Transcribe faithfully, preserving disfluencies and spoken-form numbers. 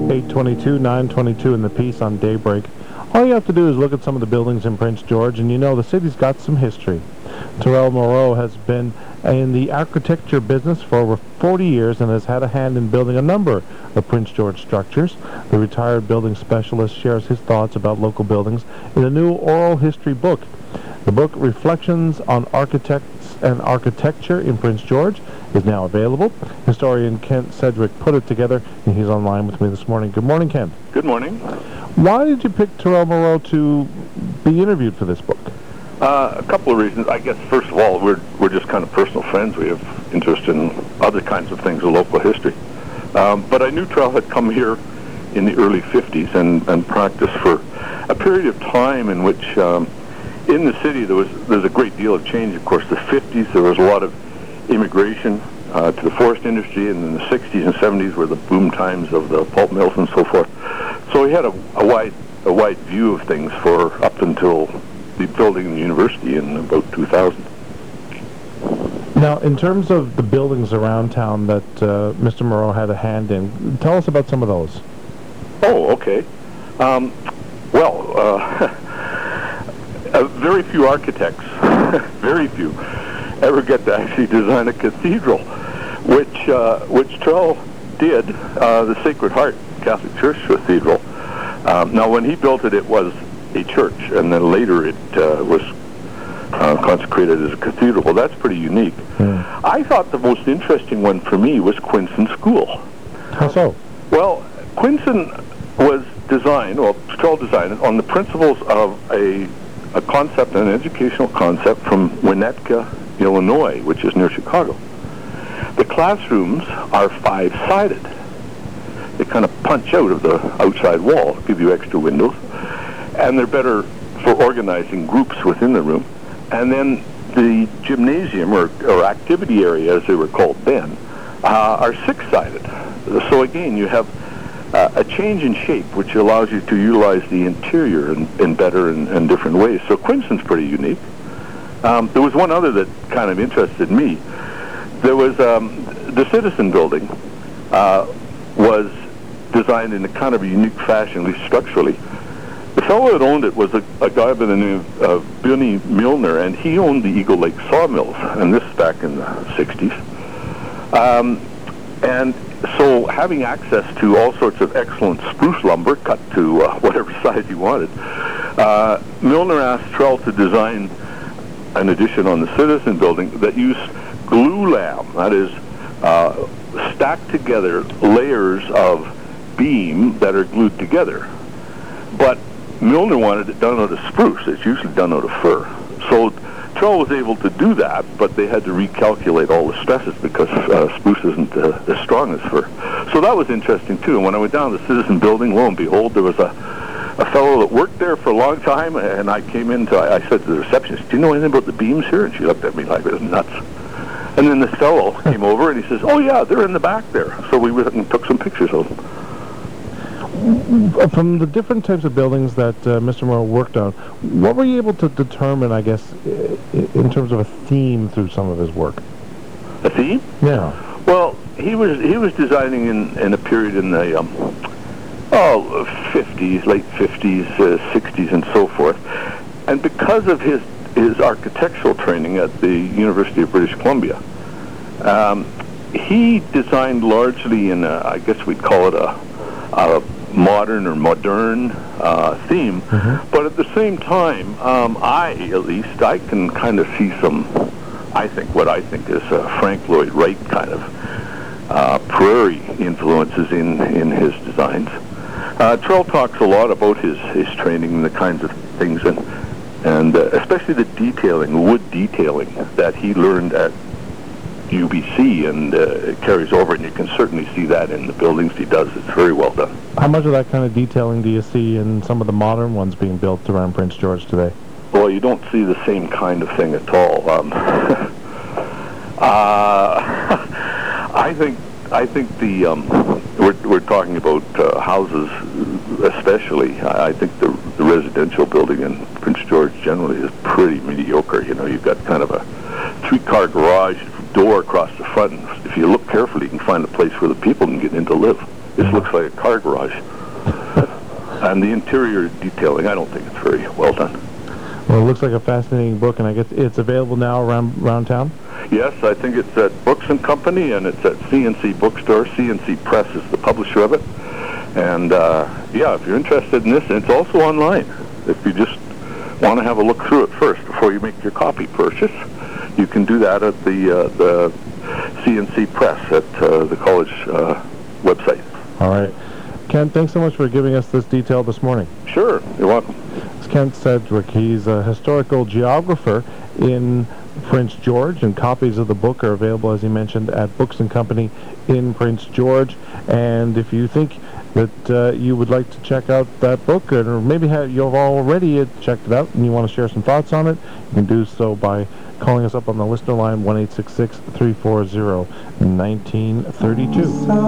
eight twenty-two, nine twenty-two in the piece on Daybreak. All you have to do is look at some of the buildings in Prince George, and you know the city's got some history. Terrell Moreau has been in the architecture business for over forty years and has had a hand in building a number of Prince George structures. The retired building specialist shares his thoughts about local buildings in a new oral history book. The book, Reflections on Architects and Architecture in Prince George, is now available. Historian Kent Sedgwick put it together, and he's online with me this morning. Good morning, Kent. Good morning. Why did you pick Terrell Moreau to be interviewed for this book? Uh, a couple of reasons. I guess, first of all, we're we're just kind of personal friends. We have interest in other kinds of things of local history. Um, but I knew Terrell had come here in the early fifties and, and practiced for a period of time in which um, in the city there was there's a great deal of change. Of course, the fifties, there was a lot of immigration uh, to the forest industry, and in the sixties and seventies were the boom times of the pulp mills and so forth. So he had a, a wide a wide view of things for up until the building the university in about two thousand. Now, in terms of the buildings around town that uh, Mister Moreau had a hand in, tell us about some of those. Oh, okay. Um, well, uh, uh, very few architects, very few, ever get to actually design a cathedral, which uh, which Terrell did, uh, the Sacred Heart Catholic Church Cathedral. Um, now, when he built it, it was a church, and then later it uh, was uh, consecrated as a cathedral. Well, that's pretty unique. Mm. I thought the most interesting one for me was Quinson School. How so? Well, Quinson was designed, well, Terrell designed it on the principles of a, a concept, an educational concept from Winnetka, Illinois, which is near Chicago. The classrooms are five-sided. They kind of punch out of the outside wall, give you extra windows, and they're better for organizing groups within the room. And then the gymnasium, or, or activity area, as they were called then, uh, are six-sided. So again, you have uh, a change in shape, which allows you to utilize the interior in, in better and, and different ways. So Quinson's pretty unique. Um, there was one other that kind of interested me. There was um, the Citizen Building uh, was designed in a kind of a unique fashion, at least structurally. The fellow that owned it was a, a guy by the name of Billy Milner, and he owned the Eagle Lake Sawmills, and this is back in the sixties. Um, and so having access to all sorts of excellent spruce lumber, cut to uh, whatever size he wanted, uh, Milner asked Terrell to design an addition on the Citizen Building that used glue-lam, that is, uh, stacked together layers of beam that are glued together. But Milner wanted it done out of spruce. It's usually done out of fir. So Terrell was able to do that, but they had to recalculate all the stresses because uh, spruce isn't uh, as strong as fir. So that was interesting, too. And when I went down to the Citizen Building, lo and behold, there was a, a fellow that worked there for a long time, and I came in to, I said to the receptionist, do you know anything about the beams here? And she looked at me like it was nuts. And then this fellow came over, and he says, oh, yeah, they're in the back there. So we went and took some pictures of them. From the different types of buildings that uh, Mister Moreau worked on, what were you able to determine, I guess, in terms of a theme through some of his work? A theme? Yeah. Well, he was he was designing in, in a period in the um, oh fifties, late fifties, uh, sixties, and so forth. And because of his his architectural training at the University of British Columbia, um, he designed largely in a, I guess we'd call it a, a modern or modern uh, theme, mm-hmm. But at the same time, um, I, at least, I can kind of see some, I think, what I think is uh, Frank Lloyd Wright kind of uh, prairie influences in, in his designs. Uh, Terrell talks a lot about his, his training and the kinds of things, and, and uh, especially the detailing, wood detailing that he learned at U B C, and uh, it carries over, and you can certainly see that in the buildings he does. It's very well done. How much of that kind of detailing do you see in some of the modern ones being built around Prince George today? Well, you don't see the same kind of thing at all. Um, uh, I think I think the um, we're we're talking about uh, houses, especially. I, I think the the residential building in Prince George generally is pretty mediocre. You know, you've got kind of a three-car garage door across the front, and if you look carefully, you can find a place where the people can get in to live. This looks like a car garage. And the interior detailing, I don't think it's very well done. Well, it looks like a fascinating book, and I guess it's available now around around town? Yes, I think it's at Books and Company, and it's at C and C Bookstore. C and C Press is the publisher of it. And, uh, yeah, if you're interested in this, it's also online. If you just want to have a look through it first before you make your copy purchase, you can do that at the uh, the C and C Press at uh, the college uh, website. All right. Kent, thanks so much for giving us this detail this morning. Sure, you're welcome. It's Kent Sedgwick. He's a historical geographer in Prince George, and copies of the book are available, as he mentioned, at Books and Company in Prince George. And if you think that uh, you would like to check out that book, or maybe have, you've already checked it out and you want to share some thoughts on it, you can do so by calling us up on the listener line, one eight six six, three four zero, one nine three two.